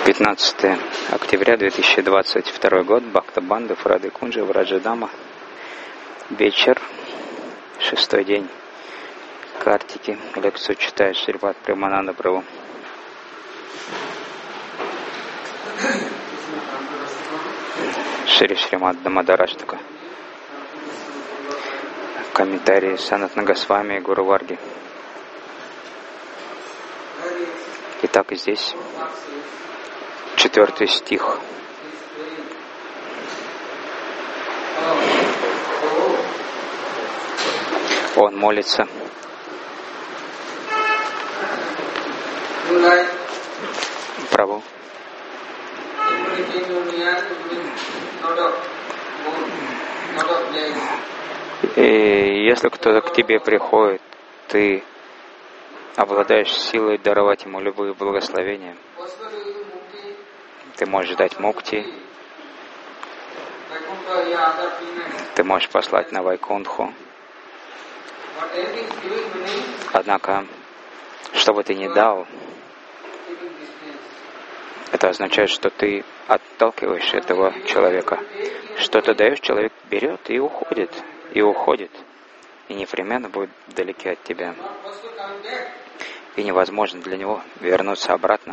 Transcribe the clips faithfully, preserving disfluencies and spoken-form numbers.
пятнадцатое октября две тысячи двадцать второй год, Бхакта-бандха, Рады Кунджа, Враджадама. Вечер, шестой день Картики. Лекцию читает Шрипад Премананда Прабху. Шри Шримад Дамадараштака. Комментарии Санатана Госвами и Гуру Варги. Итак, и здесь четвертый стих. Он молится. Прабху. И если кто-то к тебе приходит, ты обладаешь силой даровать ему любые благословения. Ты можешь дать мукти, ты можешь послать на Вайкунтху. Однако, что бы ты ни дал, это означает, что ты отталкиваешь этого человека. Что ты даешь, человек берет и уходит, и уходит, и непременно будет вдалеке от тебя. И невозможно для него вернуться обратно.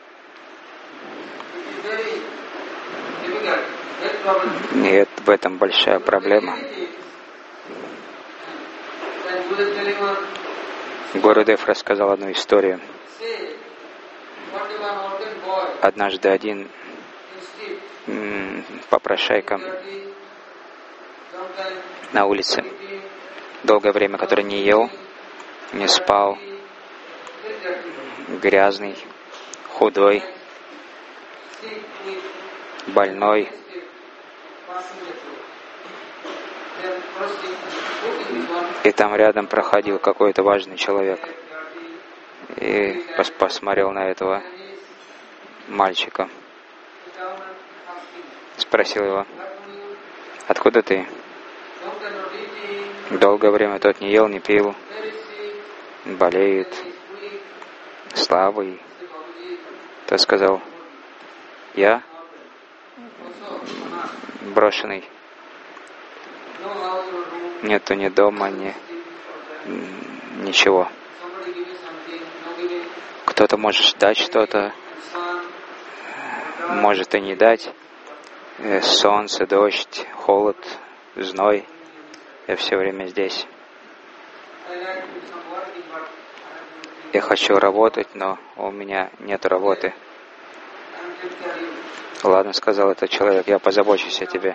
И это, в этом большая проблема. Гурудев рассказал одну историю. Однажды один м, попрошайка на улице, долгое время, который не ел, не спал, грязный, худой, больной. И там рядом проходил какой-то важный человек. И пос- посмотрел на этого мальчика. Спросил его: откуда ты? Долгое время тот не ел, не пил, болеет, слабый. Тот сказал: я брошенный. Нету ни дома, ни ничего. Кто-то может дать что-то, может и не дать. Солнце, дождь, холод, зной. Я все время здесь. Я хочу работать, но у меня нет работы. Ладно, сказал этот человек, я позабочусь о тебе.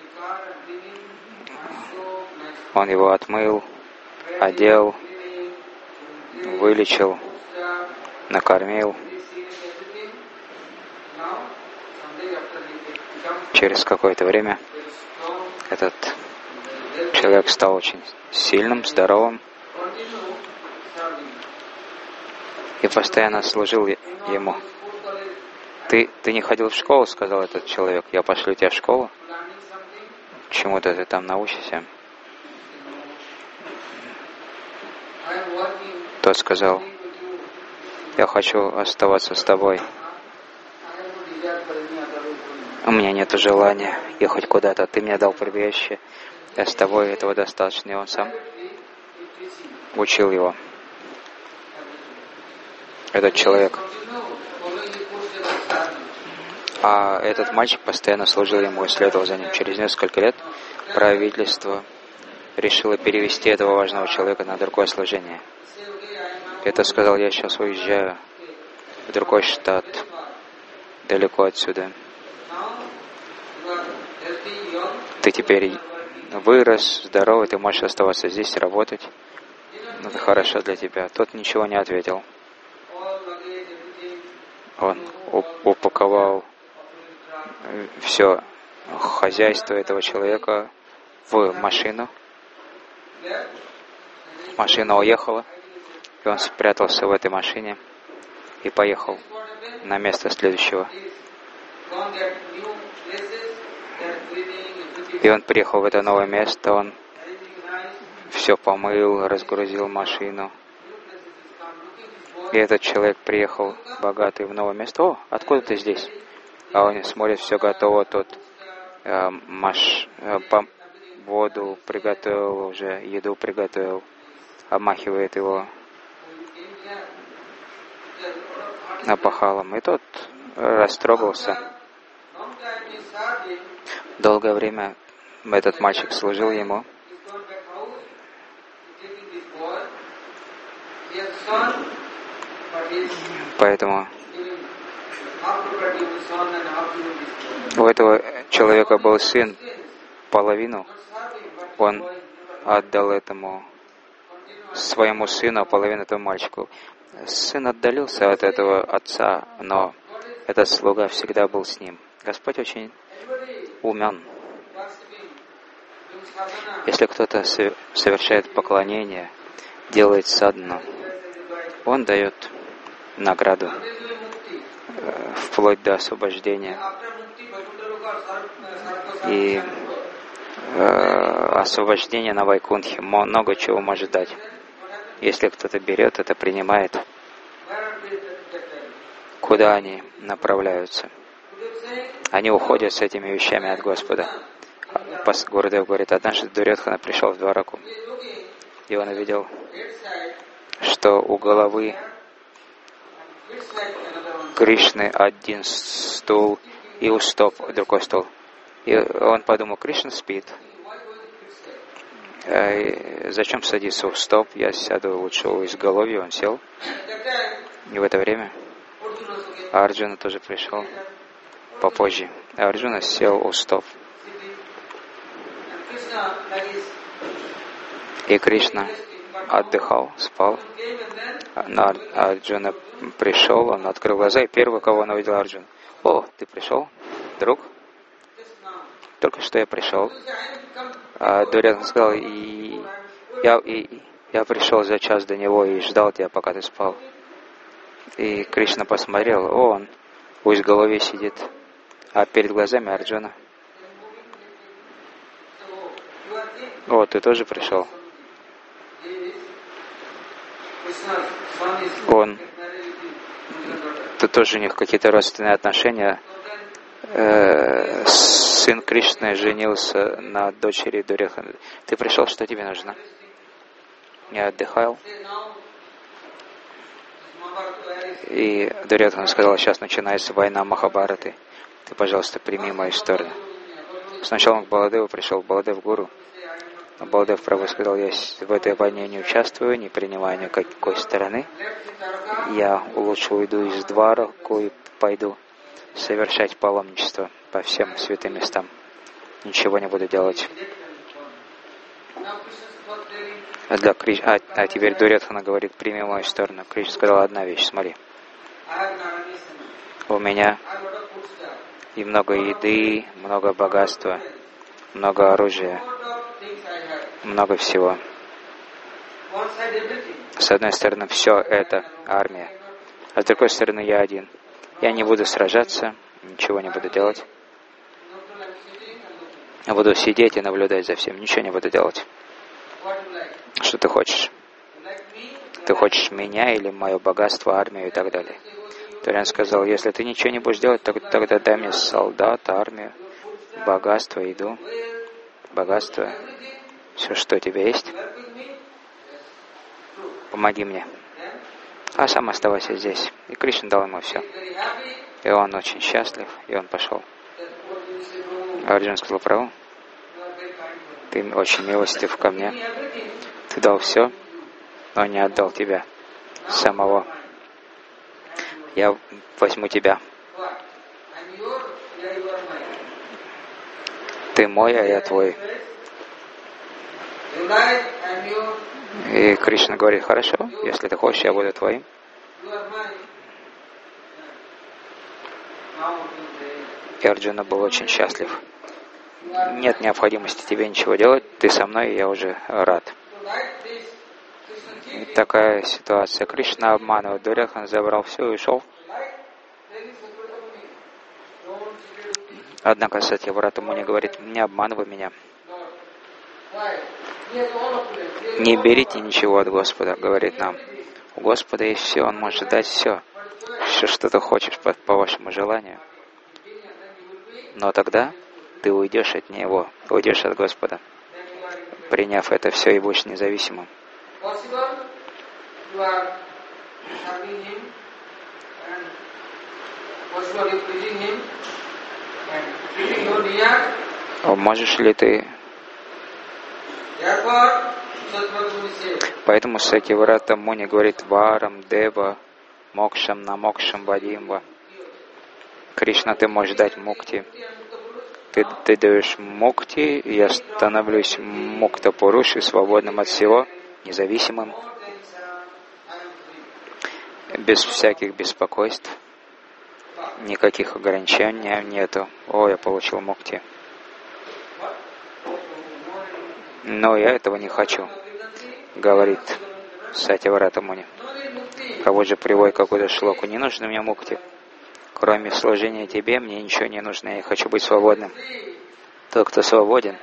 Он его отмыл, одел, вылечил, накормил. Через какое-то время этот человек стал очень сильным, здоровым и постоянно служил ему. Ты, ты не ходил в школу, сказал этот человек, я пошлю тебя в школу. Чему-то ты там научишься. Тот сказал: я хочу оставаться с тобой. У меня нет желания ехать куда-то. Ты мне дал прибежище. Я с тобой, этого достаточно. И он сам учил его. Этот человек. А этот мальчик постоянно служил ему и следовал за ним. Через несколько лет правительство решило перевести этого важного человека на другое служение. Это сказал: я сейчас уезжаю в другой штат, далеко отсюда. Ты теперь вырос, здоровый, ты можешь оставаться здесь, работать. Это хорошо для тебя. Тот ничего не ответил. Он упаковал все хозяйство этого человека в машину. Машина уехала, и он спрятался в этой машине и поехал на место следующего. И он приехал в это новое место, он все помыл, разгрузил машину. И этот человек приехал богатый в новое место. О, откуда ты здесь? А он смотрит, все готово, тут э, маш, э, по, воду приготовил уже, еду приготовил, обмахивает его опахалом. И тот растрогался. Долгое время этот мальчик служил ему. Поэтому у этого человека был сын, половину он отдал этому своему сыну, а половину этому мальчику. Сын отдалился от этого отца, но этот слуга всегда был с ним. Господь очень умен. Если кто-то совершает поклонение, делает садхану, он дает награду, вплоть до освобождения. И э, освобождение на Вайкунтхе много чего может дать. Если кто-то берет это, принимает, куда они направляются? Они уходят с этими вещами от Господа. Гурудев говорит, однажды Дурьодхана пришел в Двараку, и он увидел, что у головы Кришны один стул, и у стоп другой стул. И он подумал, Кришна спит. Э, зачем садиться у стоп? Я сяду лучше у изголовья. Он сел. И в это время Арджуна тоже пришел попозже. Арджуна сел у стоп. И Кришна отдыхал, спал. Арджуна пришел, он открыл глаза, и первый, кого он увидел, Арджуна. О, ты пришел, друг? Только что я пришел. А Дурьодхана сказал, и я, и я пришел за час до него и ждал тебя, пока ты спал. И Кришна посмотрел, о, он у изголовья сидит, а перед глазами Арджуна. О, ты тоже пришел. Он, тут тоже у них какие-то родственные отношения. Э, сын Кришны женился на дочери Дурьодханы. Ты пришел, что тебе нужно? Я отдыхал. И Дурьодхана сказал, сейчас начинается война Махабхараты. Ты, пожалуйста, прими мою сторону. Сначала он к Баладеву пришел, Баладев гуру. Но Баладев Прабху сказал, я в этой войне не участвую, не принимаю никакой стороны. Я лучше уйду из Двараку и пойду совершать паломничество по всем святым местам. Ничего не буду делать. А, для Криш... а, а теперь Дурьодхана говорит, прими мою сторону. Кришна сказал одна вещь, смотри. У меня и много еды, много богатства, много оружия, много всего. С одной стороны, все это армия, а с другой стороны, я один. Я не буду сражаться, ничего не буду делать. Я буду сидеть и наблюдать за всем, ничего не буду делать. Что ты хочешь? Ты хочешь меня или мое богатство, армию и так далее? Дурьодхана сказал, если ты ничего не будешь делать, то тогда дай мне солдат, армию, богатство, еду, богатство, все, что у тебя есть. Помоги мне. А сам оставайся здесь. И Кришна дал ему все. И он очень счастлив, и он пошел. Арджуна сказал, Прабху, ты очень милостив ко мне. Ты дал все, но не отдал тебя самого. Я возьму тебя. Ты мой, а я твой. И Кришна говорит, хорошо, если ты хочешь, я буду твоим. И Арджуна был очень счастлив. Нет необходимости тебе ничего делать, ты со мной, и я уже рад. И такая ситуация. Кришна обманывает. Дурьодхана забрал все и ушел. Однако Сатьяврата Муни говорит, не обманывай меня. Не берите ничего от Господа, говорит нам. У Господа есть все, Он может дать все, все, что ты хочешь по, по вашему желанию. Но тогда ты уйдешь от Него, уйдешь от Господа, приняв это все и будешь независимым. Можешь ли ты? Поэтому Сатьяврата Муни говорит: Варам, Дева, Мокшам, Намокшам, Вадимва. Кришна, ты можешь дать мукти. Ты, ты даешь мукти, и я становлюсь мукта пуруши, свободным от всего, независимым, без всяких беспокойств, никаких ограничений нету. О, я получил мукти. Но я этого не хочу, говорит Сатьяврата Муни. Кого же приводит какую-то шлоку? Не нужно мне мукти. Кроме служения тебе, мне ничего не нужно. Я хочу быть свободным. Тот, кто свободен,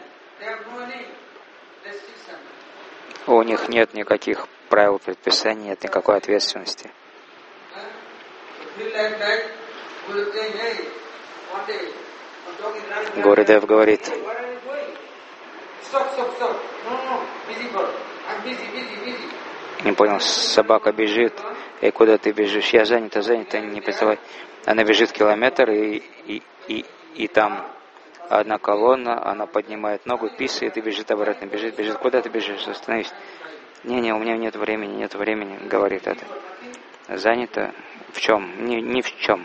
у них нет никаких правил, предписаний, нет никакой ответственности. Гурудев говорит: не понял, собака бежит, и куда ты бежишь? Я занята, занята, не представляй. Она бежит километр, и, и, и, и там одна колонна, она поднимает ногу, писает и бежит обратно, бежит, бежит. Куда ты бежишь? Остановись. Не-не, у меня нет времени, нет времени, говорит это. Занято в чем? Ни, ни в чем.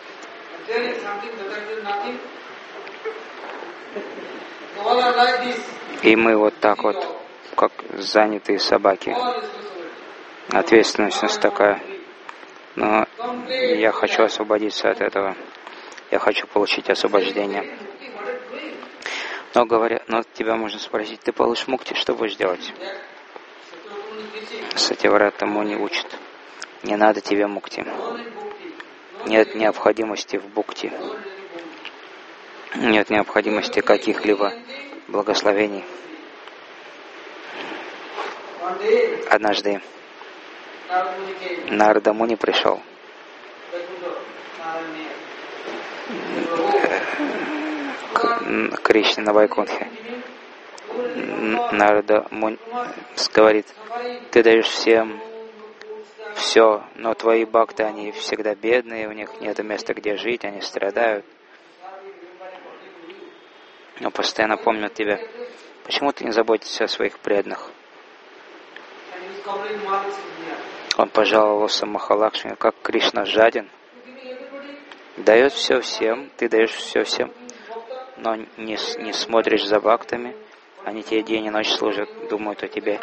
И мы вот так вот, как занятые собаки. Ответственность у нас такая. Но я хочу освободиться от этого. Я хочу получить освобождение. Но говоря, но тебя можно спросить: ты получишь мукти, что будешь делать? Сатьяврата Муни учит: не надо тебе мукти. Нет необходимости в букти. Нет необходимости каких-либо благословений. Однажды Нарада Муни пришел к Кришне на Вайкунтхе. Нарада Муни говорит: ты даешь всем все, но твои бхакты, они всегда бедные, у них нет места, где жить, они страдают. Но постоянно помнят тебя. Почему ты не заботишься о своих преданных? Он пожаловался Махалакшми: как Кришна жаден, дает все всем, ты даешь все всем, но не, не смотришь за бхактами, они тебе день и ночь служат, думают о тебе,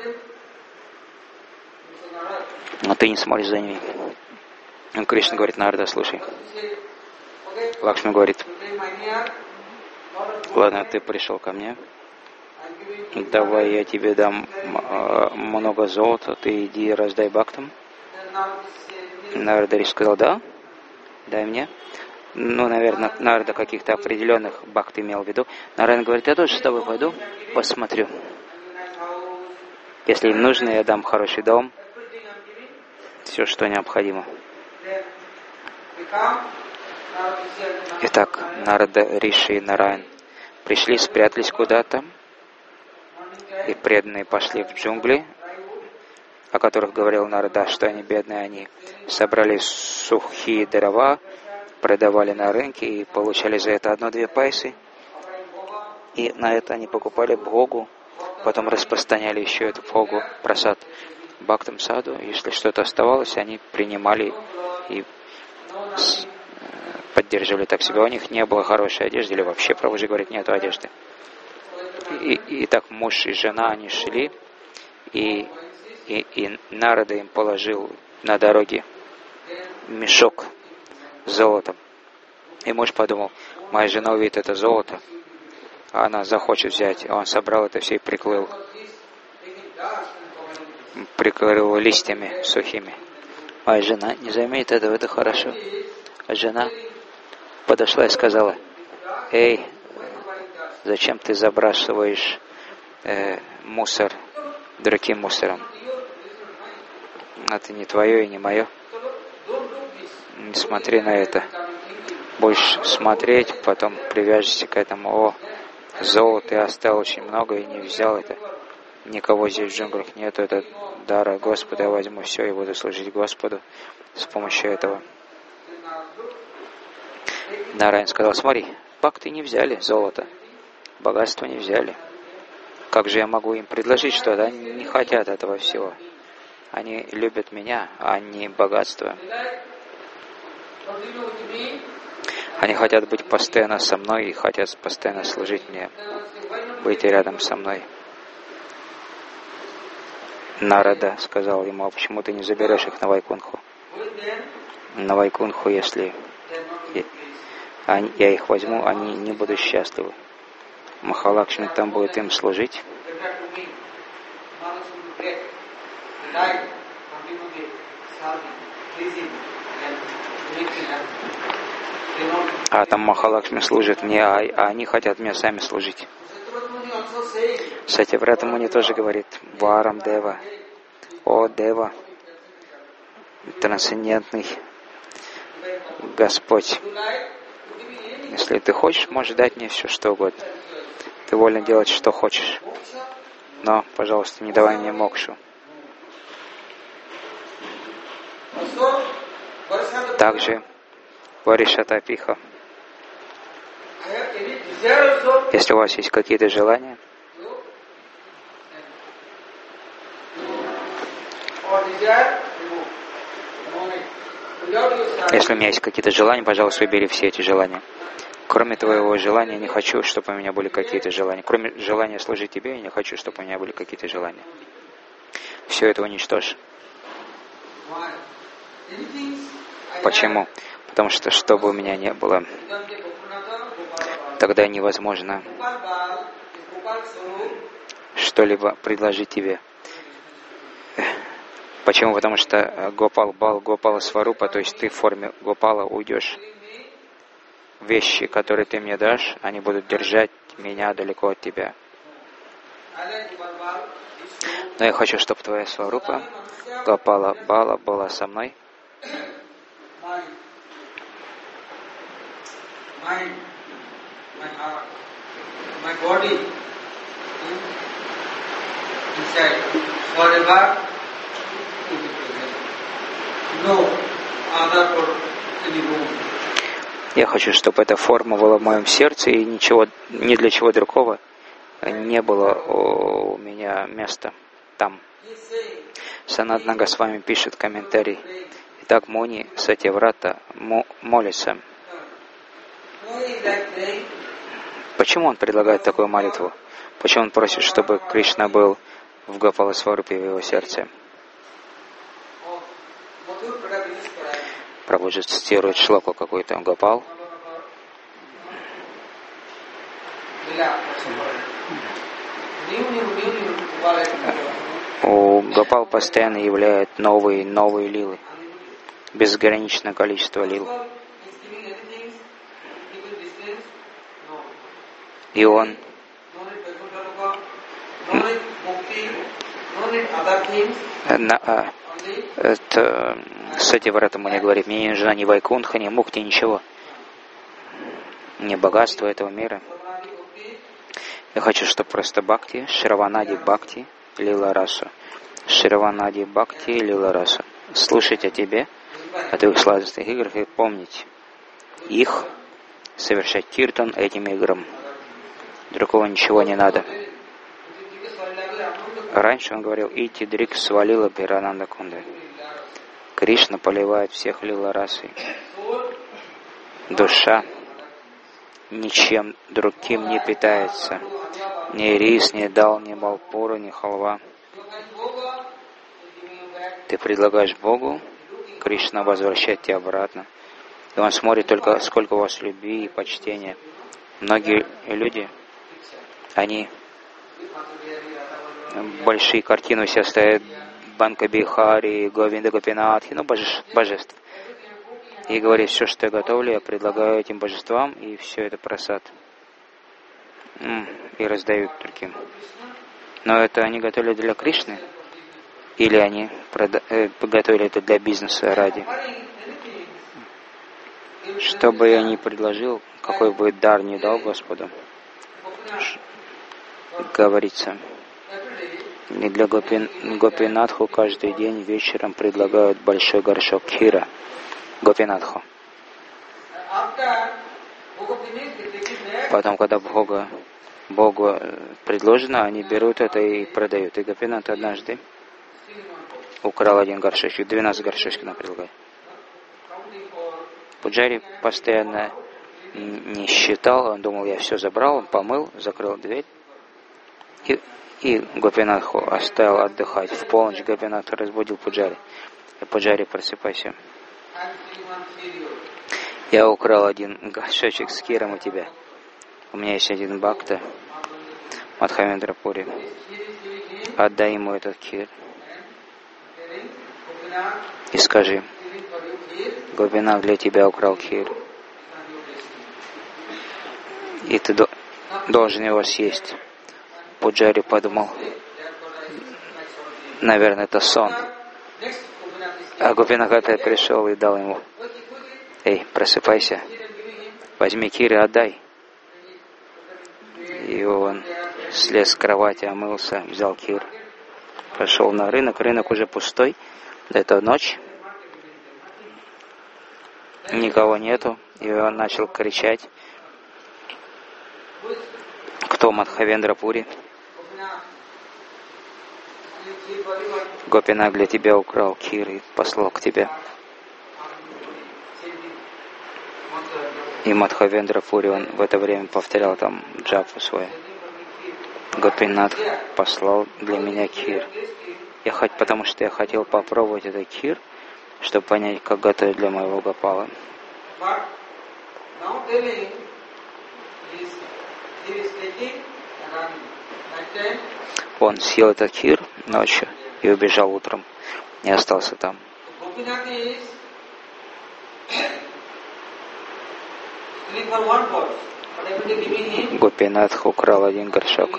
но ты не смотришь за ними. И Кришна говорит: Нарада, слушай. Лакшми говорит: ладно, ты пришел ко мне, давай я тебе дам э, много золота, ты иди раздай бхактам. Нарада Риши сказал: да, дай мне. Ну, наверное, Нарада каких-то определенных бхакт имел в виду. Нарада говорит: я тоже с тобой пойду, посмотрю. Если им нужно, я дам хороший дом, все, что необходимо. Итак, Нарада, Риши и Нараян пришли, спрятались куда-то, и преданные пошли в джунгли, о которых говорил Нарада, что они бедные, они собрали сухие дрова, продавали на рынке и получали за это одно-две пайсы. И на это они покупали бхогу, потом распространяли еще эту бхогу, прасад, бхактам саду. Если что-то оставалось, они принимали и поддерживали так себя. У них не было хорошей одежды, или вообще, Прабхуджи говорит, нету одежды. И, и так муж и жена, они шли, и, и, и Нарада им положил на дороге мешок с золотом. И муж подумал: моя жена увидит это золото, а она захочет взять. И он собрал это все и прикрыл, прикрыл листьями сухими. Моя жена не заметит этого, это хорошо. А жена подошла и сказала: эй, зачем ты забрасываешь э, мусор другим мусором? Это не твое и не мое. Не смотри на это. Будешь смотреть, потом привяжешься к этому. О, золото я оставил очень много и не взял это. Никого здесь в джунглях нету. Это дара Господа. Я возьму все и буду служить Господу с помощью этого. Нараян сказал: смотри, бхакты не взяли золото, богатство не взяли. Как же я могу им предложить что-то? Они не хотят этого всего. Они любят меня, а не богатство. Они хотят быть постоянно со мной и хотят постоянно служить мне, быть рядом со мной. Нарада сказал ему: а почему ты не заберешь их на Вайкунху? На Вайкунху, если я их возьму, они не будут счастливы. Махалакшми там будет им служить. А там Махалакшми служит мне, а, а они хотят мне сами служить. Сатьяврата Муни тоже говорит: Варам Дева, о Дева, трансцендентный Господь. Если ты хочешь, можешь дать мне все, что угодно. Ты волен делать, что хочешь. Но, пожалуйста, не давай мне мокшу. Также Варишатапиха. Если у вас есть какие-то желания, если у меня есть какие-то желания, пожалуйста, убери все эти желания. Кроме твоего желания, я не хочу, чтобы у меня были какие-то желания. Кроме желания служить тебе, я не хочу, чтобы у меня были какие-то желания. Все это уничтожь. Почему? Потому что, что бы у меня не было, тогда невозможно что-либо предложить тебе. Почему? Потому что Гопал Бал, Гопала Сварупа, то есть ты в форме Гопала уйдешь. Вещи, которые ты мне дашь, они будут держать меня далеко от тебя. Но я хочу, чтобы твоя Сварупа, Гопала Бала, была со мной. Я хочу, чтобы эта форма была в моем сердце, и ничего, ни для чего другого не было у меня места там. Санатана Госвами пишет комментарий. Итак, Муни Сатьяврата молится. Почему он предлагает такую молитву? Почему он просит, чтобы Кришна был в Гопала Сварупе в его сердце? Прабхуджи цитирует шлоку какой-то Гопал. У Гопал постоянно являют новые новые лилы. Безграничное количество лил. И он на, а, это Сатьяврата Муни говорит: мне не нужна ни Вайкунха, ни Мукти, ничего. Не богатство этого мира. Я хочу, чтобы просто Бхакти, Шраванади Бхакти, Лила Расу. Шраванади Бхакти, Лила Расу. Слушать о тебе, о твоих сладостных играх и помнить их, совершать киртан этим играм. Другого ничего не надо. Раньше он говорил: Ити дрик свалила Пирананда Кунда. Кришна поливает всех лила расой. Душа ничем другим не питается. Ни рис, ни дал, ни малпура, ни халва. Ты предлагаешь Богу, Кришна возвращает тебя обратно. И он смотрит только, сколько у вас любви и почтения. Многие люди, они большие картины у себя ставят, Банка Бихари, Говинда Гопинатхи, ну, божеств, божеств. И говорит: все, что я готовлю, я предлагаю этим божествам, и все это просад. И раздают другим. Но это они готовили для Кришны. или они прода- э, готовили это для бизнеса ради. Что бы я ни предложил, какой бы дар ни дал Господу, говорится, и для Гопи, Гопинатху каждый день вечером предлагают большой горшок кхира. Гопинатху. Потом, когда Бога, Богу предложено, они берут это и продают. И Гопинат однажды украл один горшочек, двенадцать горшочков нам предлагают. Пуджари постоянно не считал, он думал, я все забрал, он помыл, закрыл дверь. И, и Гопинатху оставил отдыхать. В полночь Гопинат разбудил Пуджари. И Пуджари, просыпайся. Я украл один горшочек с киром у тебя. У меня есть один бхакта, Мадхавендра Пури. Отдай ему этот кир. И скажи, Гопинат для тебя украл кир. И ты до, должен его съесть. Пуджари подумал, наверное, это сон. А Гопинат опять пришел и дал ему: эй, просыпайся, возьми кир и отдай. И он слез с кровати, омылся, взял кир, пошел на рынок. Рынок уже пустой, это ночь, никого нету. И он начал кричать: кто Мадхавендра Пури? Гопинат для тебя украл кир и послал к тебе. И Мадхавендра Пури, он в это время повторял там джапу свою. Гопинат послал для меня кир. Я хоть, потому что я хотел попробовать этот кир, чтобы понять, как готовить для моего Гопала. Он съел этот кир ночью и убежал утром, и остался там. Гопинат украл один горшок.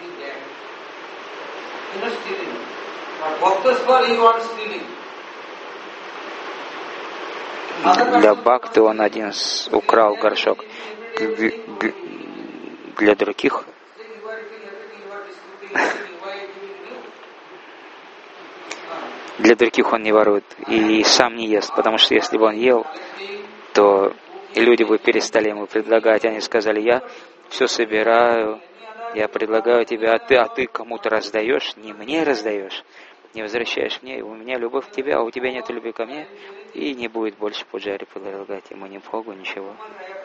Для бхакты он один украл горшок. Для других для других он не ворует и сам не ест, потому что если бы он ел, то люди бы перестали ему предлагать. Они сказали: я все собираю, я предлагаю тебе, а ты, а ты кому-то раздаешь, не мне раздаешь, не возвращаешь мне, у меня любовь к тебе, а у тебя нет любви ко мне, и не будет больше Пуджари предлагать ему ни Богу, ничего.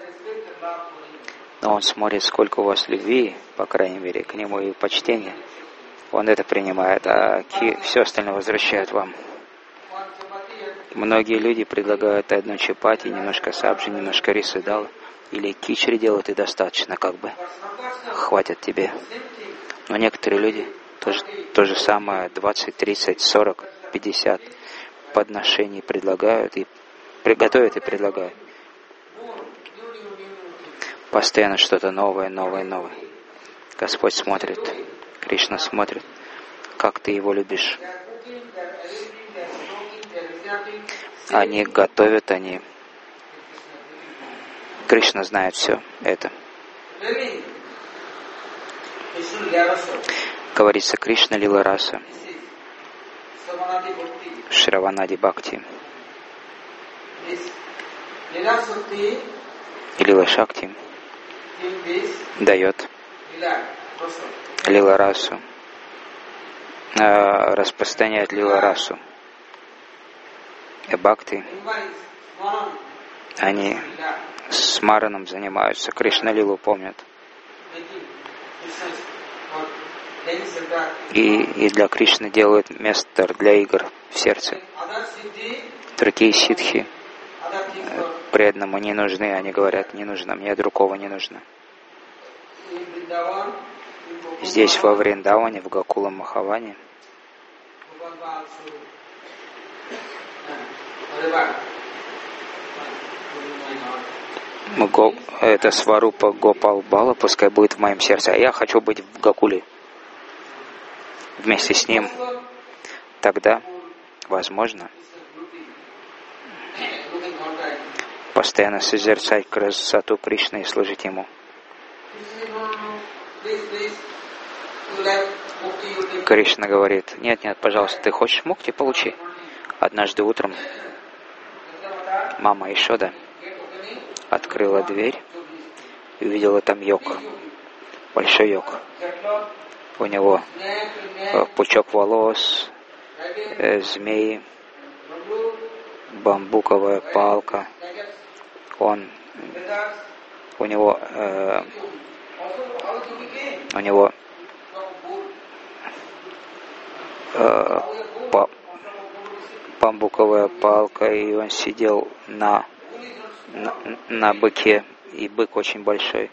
Но он смотрит, сколько у вас любви, по крайней мере, к нему и почтения. Он это принимает, а все остальное возвращают вам. Многие люди предлагают одну чапати, немножко сабджи, немножко риса дал, или кичри делают, и достаточно, как бы хватит тебе. Но некоторые люди тоже, то же самое, двадцать, тридцать, сорок, пятьдесят подношений предлагают, и приготовят и предлагают. Постоянно что-то новое, новое, новое. Господь смотрит, Кришна смотрит, как ты его любишь. Они готовят, они... Кришна знает все это. Говорится Кришна Лила Раса, Шраванади Бхакти. И Лила Шакти дает Лила Расу, распространяет Лила Расу. И Бхакти, они с Мараном занимаются, Кришна Лилу помнят. И, и для Кришны делают место для игр в сердце. Другие ситхи преданному не нужны, они говорят: не нужно, мне другого не нужно. Здесь, во Вриндаване, в Гокула Махаване, это Сварупа Гопал Бала, пускай будет в моем сердце, а я хочу быть в Гокуле вместе с ним. тогда, возможно, постоянно созерцать красоту Кришны и служить Ему. Кришна говорит: нет, нет, пожалуйста, ты хочешь мукти, получи. Однажды утром мама Ишода открыла дверь и увидела там йог, большой йог. У него пучок волос, э, змеи, бамбуковая палка. Он, у него, э, у него э, па, бамбуковая палка, и он сидел на, на, на быке, и бык очень большой.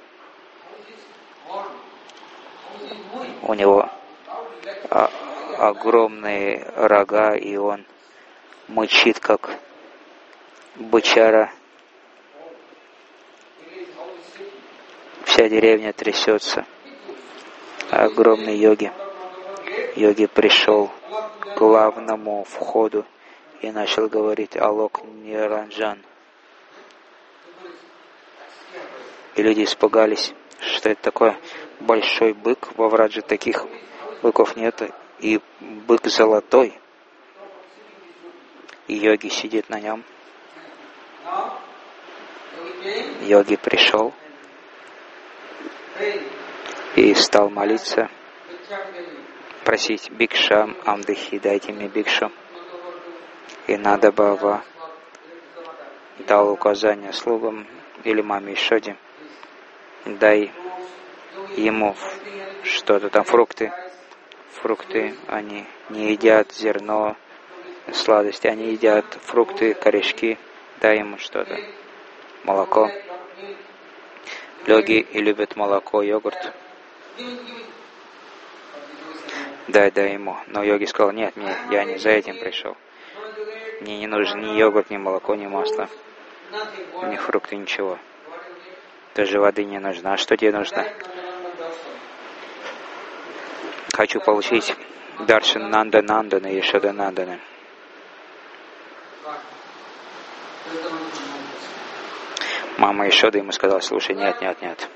У него а, огромные рога, и он мычит, как бычара. Вся деревня трясется. Огромный йоги. Йоги пришел к главному входу и начал говорить «Алок Ниранджан». И люди испугались, что это такое. Большой бык, во Враджи таких быков нет, и бык золотой, и йоги сидит на нем. Йоги пришел и стал молиться, просить «Бикша Амдыхи, дайте мне бикшу». И Нанда Бава дал указание слугам или маме Ишоде: дай ему что-то там, фрукты. Фрукты, они не едят зерно, сладости, они едят фрукты, корешки. Дай ему что-то. Молоко. Йоги и любят молоко, йогурт. Дай, дай ему. Но йоги сказал: нет, нет, я не за этим пришел. Мне не нужен ни йогурт, ни молоко, ни масло, ни фрукты, ничего. Даже воды не нужно. А что тебе нужно? Хочу получить даршан Нанда Нандана и Ишода Нандана. Мама Ишода ему сказала: слушай, нет, нет, нет.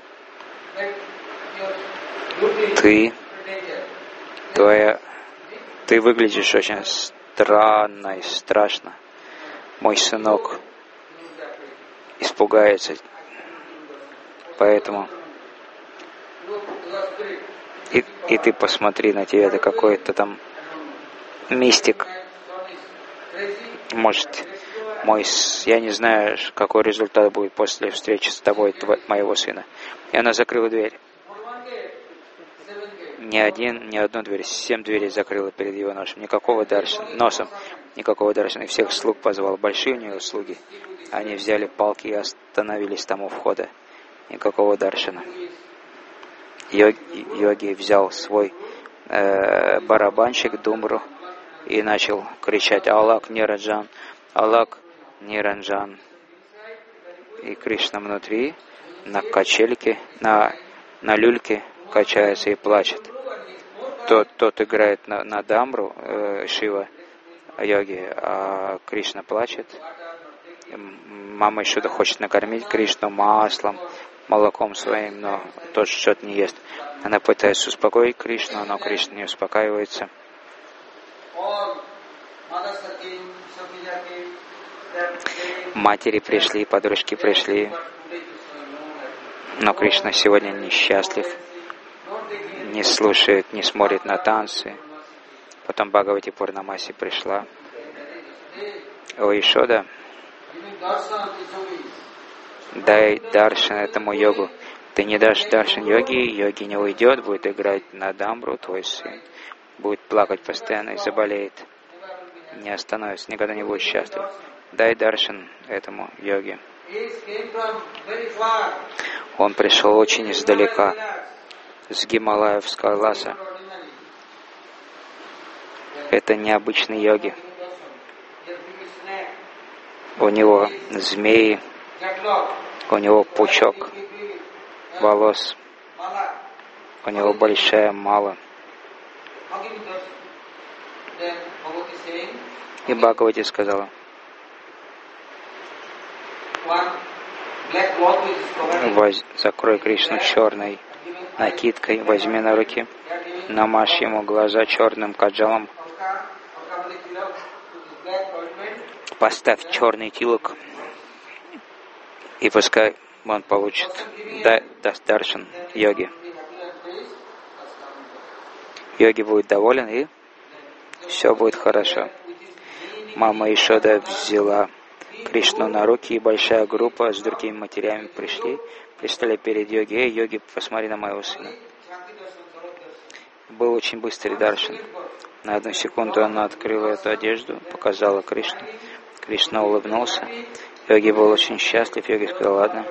Ты, твоя, ты выглядишь очень странно и страшно. Мой сынок испугается. Поэтому и, и ты посмотри на тебя, это какой-то там мистик. Может, мой, я не знаю, какой результат будет после встречи с тобой, тво, моего сына. И она закрыла дверь. Ни один, ни одну дверь, семь дверей закрыла перед его носом. Никакого даршана, носом, никакого даршана. И всех слуг позвал. Большие у нее слуги. Они взяли палки и остановились там у входа. Никакого даршана. Йоги, йоги взял свой э, барабанщик, думру, и начал кричать «Алак Ниранджан! Алак Ниранджан!» И Кришна внутри, на качельке, на, на люльке качается и плачет. Тот, тот играет на, на дамбру, э, Шива, йоги, а Кришна плачет. Мама еще хочет накормить Кришну маслом, молоком своим, но тот что-то не ест. Она пытается успокоить Кришну, но Кришна не успокаивается. Матери пришли, подружки пришли, но Кришна сегодня несчастлив, не слушает, не смотрит на танцы. Потом Бхагавати Пурнамаси пришла. О, Ишода, дай даршан этому йогу. Ты не дашь даршан йоги, йоги не уйдет, будет играть на дамбру, твой сын будет плакать постоянно и заболеет. Не остановится, никогда не будет счастлив. Дай даршан этому йоге. Он пришел очень издалека, с Гималаев, с Кайласа. Это необычный йоги. У него змеи, у него пучок волос, у него большая мала. И Бхагавати сказала: Воз... закрой Кришну черной накидкой, возьми на руки, намажь ему глаза черным каджалом, поставь черный тилок, и пускай он получит да, даст даршан йоги. Йоги будет доволен, и все будет хорошо. Мама Ишода взяла Кришну на руки, и большая группа с другими матерями пришли, пристали перед йоги. Эй, йоги, посмотри на моего сына. Был очень быстрый даршан. На одну секунду она открыла эту одежду, показала Кришну. Кришна улыбнулся. Йоги был очень счастлив. Йоги сказал: ладно,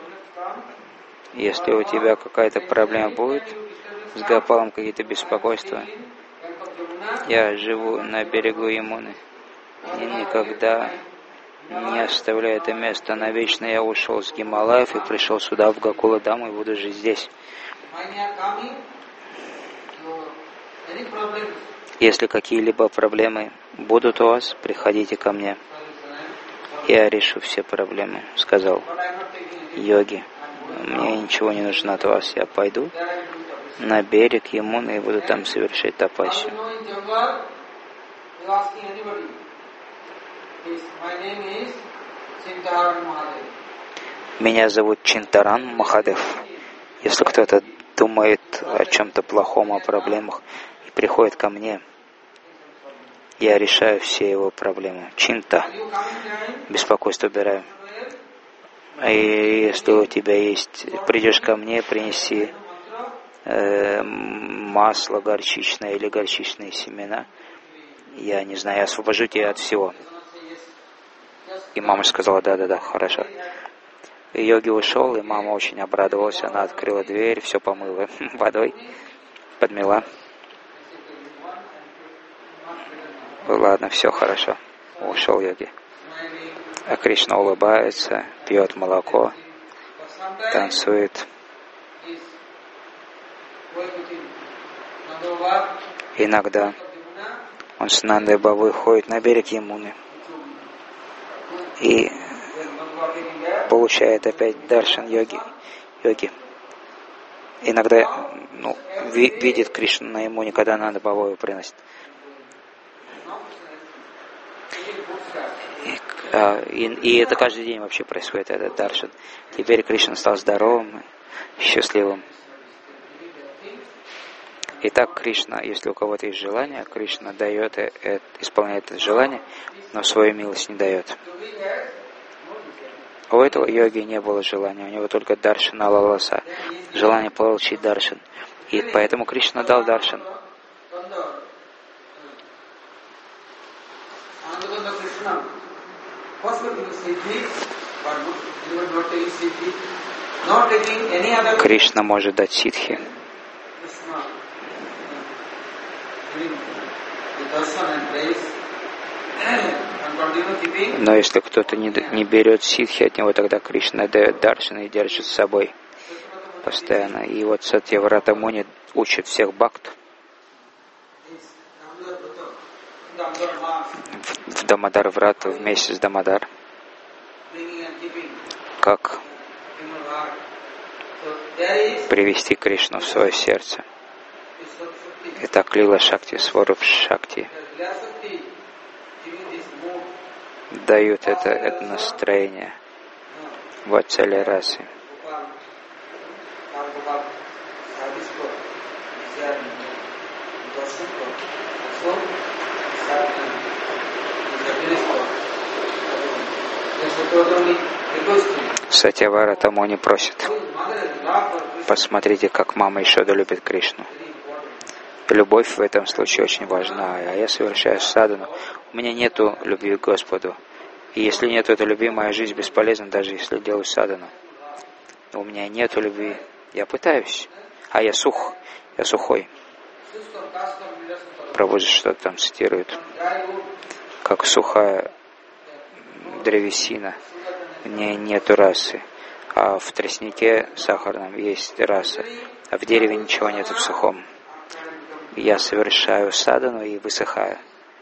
если у тебя какая-то проблема будет, с Гопалом какие-то беспокойства, я живу на берегу Ямуны и никогда не оставляю это место навечно. Я ушел с Гималаев и пришел сюда, в Гокула-Даму, и буду жить здесь. Если какие-либо проблемы будут у вас, приходите ко мне. Я решу все проблемы, сказал йоги. Мне ничего не нужно от вас. Я пойду на берег Ямуны и буду там совершать тапасию. Меня зовут Чинтаран Махадев. Если кто-то думает о чем-то плохом, о проблемах, и приходит ко мне, я решаю все его проблемы. Чинта. Беспокойство убираю. И если у тебя есть, придешь ко мне, принеси э, масло горчичное или горчичные семена, я не знаю, я освобожу тебя от всего. И мама сказала: да-да-да, хорошо. И йоги ушел, и мама очень обрадовалась. Она открыла дверь, все помыла водой, подмела. Ладно, все хорошо. Ушел йоги. А Кришна улыбается, пьет молоко, танцует. Иногда он с Нандой Бабой ходит на берег Ямуны и получает опять даршан йоги. йоги. Иногда ну, ви, видит Кришну на Ямуне, когда Нанда Баба его приносит. И, и, и это каждый день вообще происходит, этот даршан. Теперь Кришна стал здоровым, счастливым. Итак, Кришна, если у кого-то есть желание, Кришна дает, э, э, исполняет это желание, но свою милость не дает. У этого йоги не было желания, у него только даршана лаласа, желание получить даршан. И поэтому Кришна дал даршан. Кришна может дать сиддхи. Но если кто-то не, не берет сиддхи от него, тогда Кришна дает даршан и держит с собой постоянно. И вот Сатьяврата Муни учит всех бхакт в Дамодар Врату вместе с Дамодар, как привести Кришну в свое сердце. Итак, Лила Шакти, Сваруп Шакти дают это, это настроение в цели расы. Сатьяврата Муни просит: посмотрите, как мама Ишода любит Кришну. Любовь в этом случае очень важна, а я совершаю садану. У меня нету любви к Господу. И если нет этой любви, моя жизнь бесполезна, даже если делаю садану. У меня нету любви. Я пытаюсь, а я сух, я сухой. Прабхупада что-то там цитирует. Как сухая древесина, в ней нету расы. А в тростнике сахарном есть раса. А в дереве ничего нету в сухом. Я совершаю садану и высыхаю.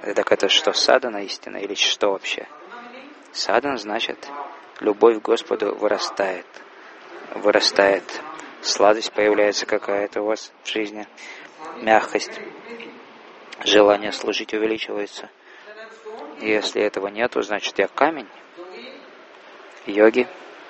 Так это что, садхана истина или что вообще? Садхана значит, любовь к Господу вырастает. Вырастает. Сладость появляется какая-то у вас в жизни. Мягкость. Желание служить увеличивается. И если этого нету, значит я камень. Йоги.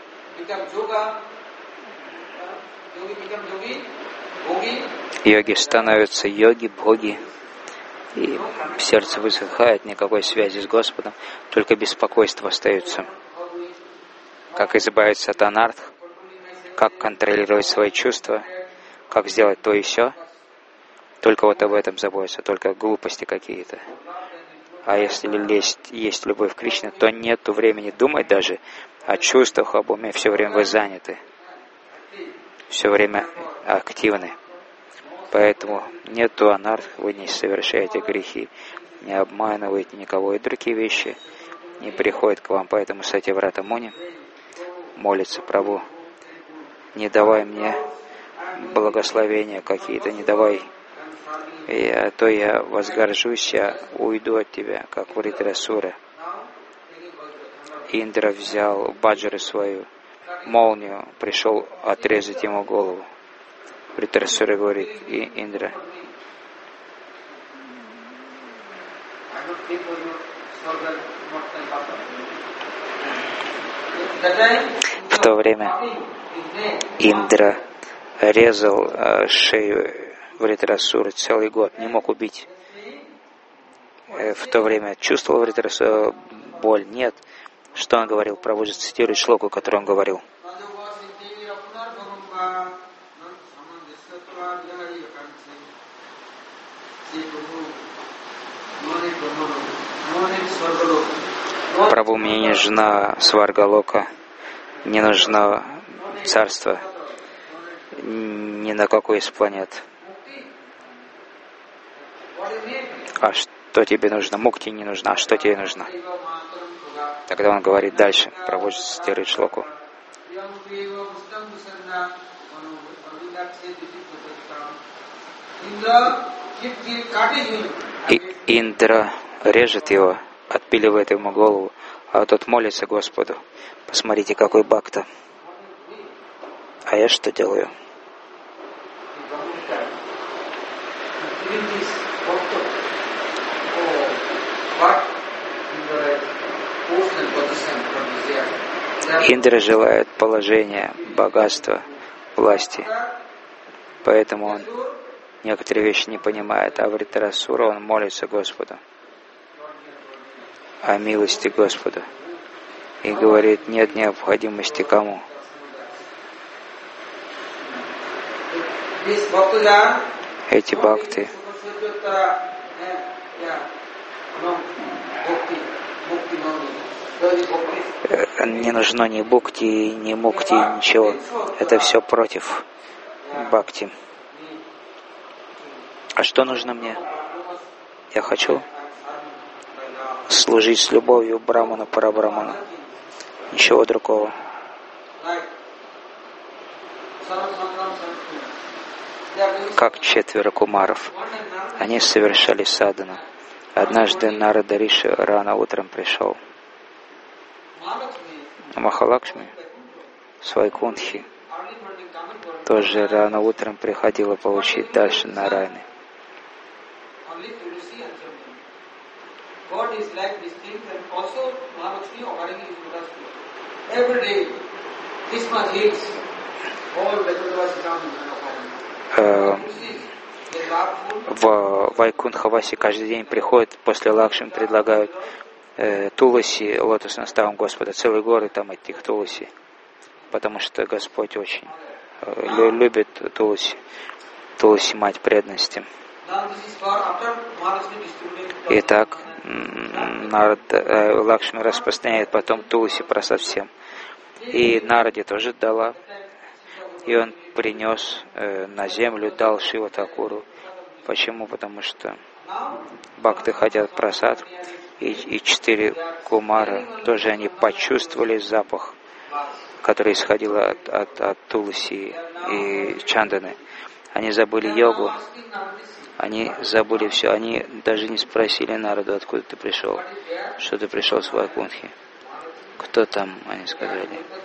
Йоги становятся йоги, боги. И сердце высыхает, никакой связи с Господом, только беспокойство остается. Как избавиться от анартх, как контролировать свои чувства, как сделать то и сё. Только вот об этом заботиться, только глупости какие-то. А если есть, есть любовь к Кришне, то нету времени думать даже о чувствах, об уме, все время вы заняты, все время активны. Поэтому нету анарх, вы не совершаете грехи, не обманываете никого, и другие вещи не приходят к вам. Поэтому Сатьяврата Муни молится: Прабху, не давай мне благословения какие-то, не давай, и, а то я возгоржусь, я уйду от тебя, как Вритрасура. Индра взял баджры свою, молнию, пришел отрезать ему голову. Вритрасура говорит: и Индра, в то время Индра резал э, шею Вритрасуры целый год, не мог убить. Э, в то время чувствовал Вритрасура боль? Нет. Что он говорил? Прабху цитирует шлоку, которую он говорил. Прабху, мне не нужна сваргалока, не нужно царство ни на какой из планет. А что тебе нужно? Мукти не нужна. А что тебе нужно? Тогда он говорит дальше, Прабху цитирует шлоку. И Индра режет его, отпиливает ему голову, а тот молится Господу. Посмотрите, какой бхакта. А я что делаю? Индра желает положения, богатства, власти. Поэтому он некоторые вещи не понимает. А Вритрасура, он молится Господу о милости Господа. И говорит: нет необходимости кому. Эти бхакты не нужно ни бхакти, ни мукти, ничего. Это все против бхакти. А что нужно мне? Я хочу служить с любовью Браману, Парабраману. Ничего другого. Как четверо кумаров. Они совершали садхану. Однажды Нарада Риши рано утром пришел. Махалакшми с Вайкунтхи тоже рано утром приходила получить дальше Нараяны. В Вайкунтхавасе каждый день приходят, после Лакшми предлагают э, Туласи, лотосным ставом Господа, целые горы там этих Туласи, потому что Господь очень э, любит Туласи, Туласи мать преданности. Итак, Нарад, э, Лакшми распространяет потом Туласи про совсем. И Нараде тоже дала. И он принес э, на землю, дал Шива Такуру. Почему? Потому что бхакты хотят прасад. И, и четыре кумара тоже они почувствовали запах, который исходил от, от, от Туласи и Чанданы. Они забыли йогу. Они забыли все, они даже не спросили Нараду, откуда ты пришел, что ты пришел с Вайкунтхи. Кто там, они сказали.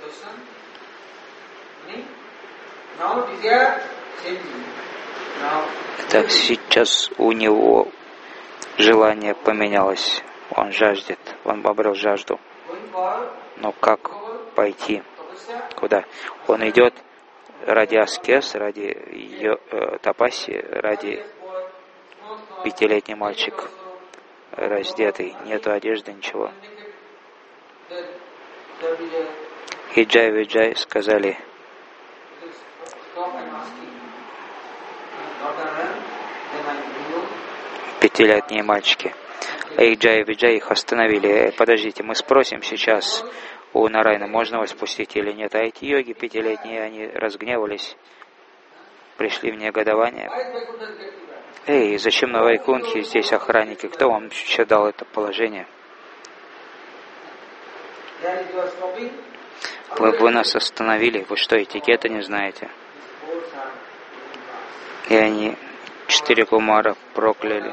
Так, сейчас у него желание поменялось. Он жаждет, он обрел жажду. Но как пойти? Куда? Он идет ради аскез, ради йо, э, тапаси, ради пятилетний мальчик раздетый, нету одежды, ничего. И Джай Виджай сказали: пятилетние мальчики. И Джай Виджай их остановили. Подождите, мы спросим сейчас у Нарайна, можно вас пустить или нет. А эти йоги пятилетние, они разгневались, пришли в негодование. Эй, зачем на Вайкунтхе здесь охранники? Кто вам еще дал это положение? Вы, вы нас остановили, вы что, этикета не знаете? И они четыре кумара прокляли.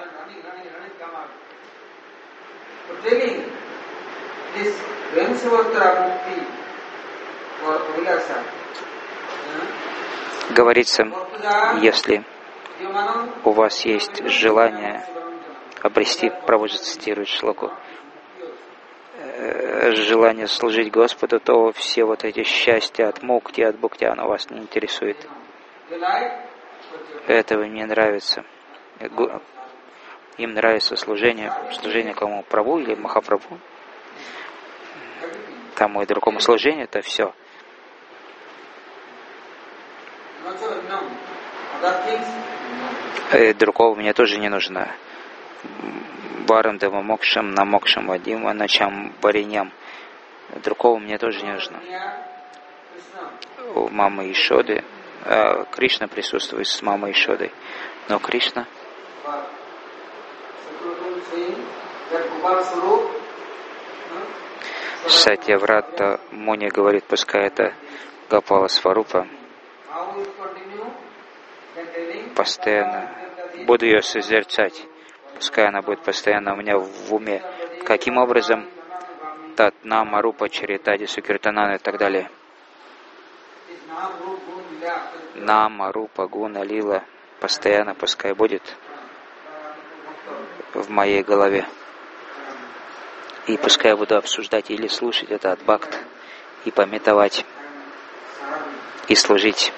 Говорится, если у вас есть желание обрести, Прабхупада цитирует шлоку, желание служить Господу, то все вот эти счастья от мукти, от бхукти, оно вас не интересует. Этого не нравится. Им нравится служение, служение кому? Прабху или Махапрабху? Тому и другому служению, это все. И другого мне тоже не нужно. Барандава мокшам, намокшам вадима, начам бариням. Другого мне тоже не нужно. У мамы Ишоды, а Кришна присутствует с мамой Ишодой. Но Кришна Сатьяврата Муни говорит, пускай это Гопала Сварупа, постоянно буду ее созерцать, пускай она будет постоянно у меня в уме. Каким образом? Тат Нама Рупа Чаритади Сукиртанана и так далее. Нама Рупа Гуна Лила постоянно пускай будет в моей голове. И пускай я буду обсуждать или слушать это от бхакт, и памятовать, и служить.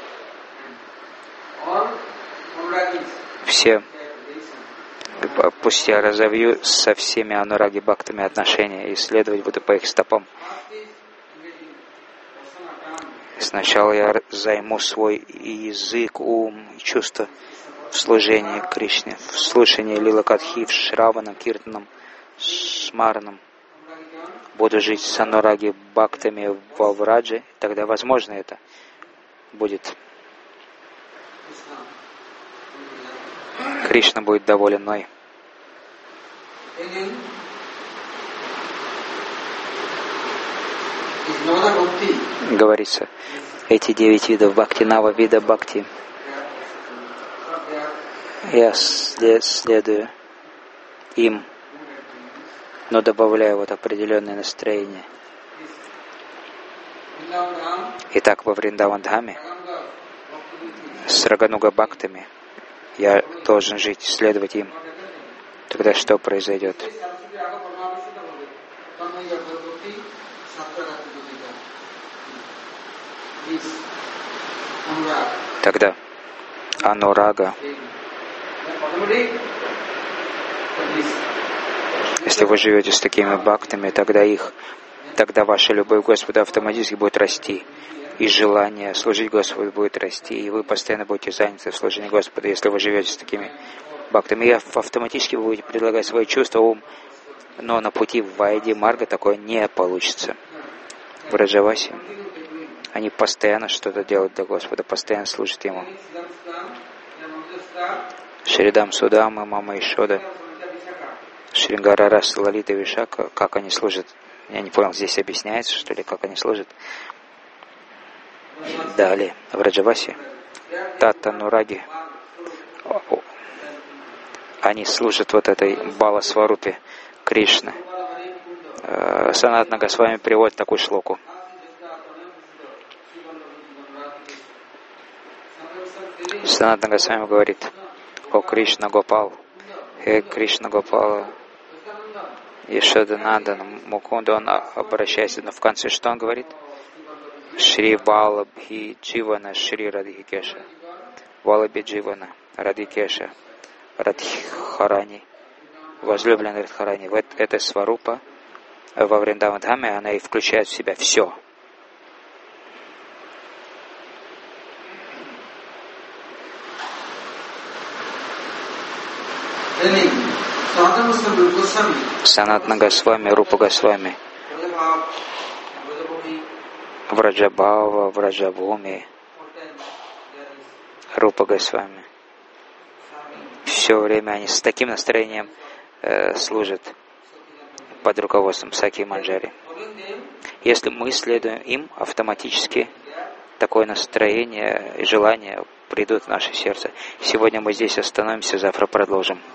Все, пусть я разовью со всеми анураги бхактами отношения, и следовать буду по их стопам. Сначала я займу свой язык, ум и чувства в служении Кришне, в слушании Лила Катхи, в Шраванам, Киртанам, Смаранам. Буду жить с анураги бхактами во Врадже, тогда возможно это будет. Кришна будет доволен мной. Говорится, эти девять видов бхакти, нава вида бхакти, я след, следую им, но добавляю вот определенное настроение. Итак, во Вриндаван-дхаме с Рагануга бхактами я должен жить, следовать им. Тогда что произойдет? Тогда анурага, если вы живете с такими бхактами, тогда их, тогда ваша любовь к Господу автоматически будет расти, и желание служить Господу будет расти, и вы постоянно будете заняты в служении Господа, если вы живете с такими бхактами. И автоматически вы будете предлагать свои чувства, ум, но на пути в Вайди Марга такое не получится. В Раджавасе они постоянно что-то делают для Господа, постоянно служат Ему. Шридам Судама, Мама Ишода, Шрингара Раса, Лалита Вишака, как они служат. Я не понял, здесь объясняется, что ли, как они служат. Далее, в Раджавасе, Тата Нураги, они служат вот этой Бала-сварупе Кришны. Санатана Госвами приводит такую шлоку. Санатана Госвами говорит: «О Кришна Гопал, Хе Кришна Гопала, Ешоданандан Мукунда», он обращается, но в конце что он говорит? Шри Валабхи Дживана Шри Радхикеша. Валабхи Дживана Радхикеша. Радхарани. Возлюбленный Радхарани. Вот эта сварупа во Вриндаван-дхаме, она и включает в себя все. Санатана Госвами, Рупа Госвами, Враджабхава, Враджабхуми, Рупа Госвами. Все время они с таким настроением э, служат под руководством Саки Манджари. Если мы следуем им, автоматически такое настроение и желание придут в наше сердце. Сегодня мы здесь остановимся, завтра продолжим.